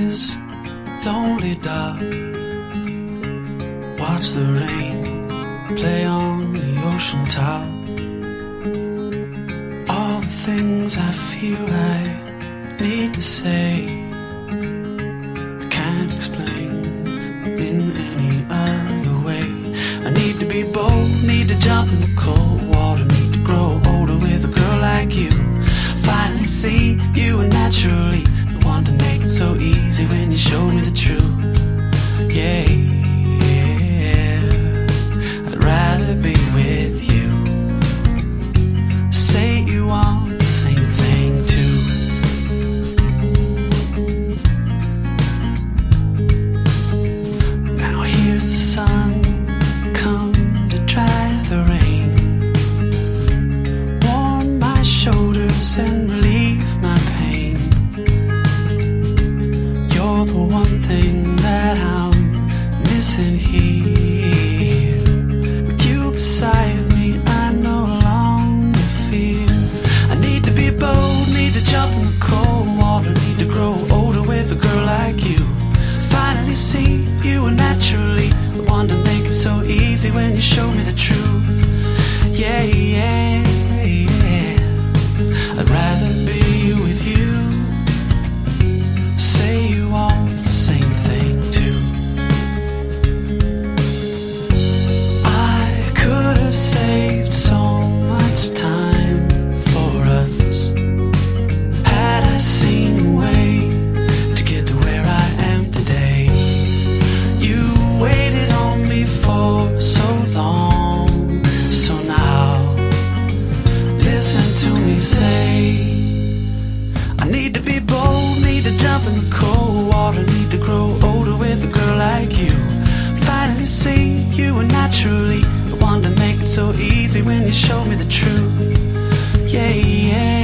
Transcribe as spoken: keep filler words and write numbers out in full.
this lonely dock, watch the rain play on the ocean top. All the things I feel I need to say, I can't explain in any other way. I need to be bold, need to jump in the cold water, need to grow older with a girl like you. Finally see you were naturally the one to make it so easy when you showed me the truth. Yeah, yeah, I'd rather be with you. Say you want the same thing too. Now here's the sun come to dry the rain, warm my shoulders and relieve my pain. You're the one thing that I'm missing here. With you beside me, I no longer fear. I need to be bold, need to jump in the cold water, need to grow older with a girl like you. Finally see you were naturally the one to make it so easy when you showed me the truth. Yeah, yeah, yeah, I'd rather be with you. Say you want the same thing too. I could have saved so much time for us had I seen a way to get to where I am today. You waited on me for so long, so now listen to me say, I need to be bold, need to jump in the cold water, need to grow older with a girl like you. Finally see you were naturally the one to make it so easy when you showed me the truth. Yeah, yeah.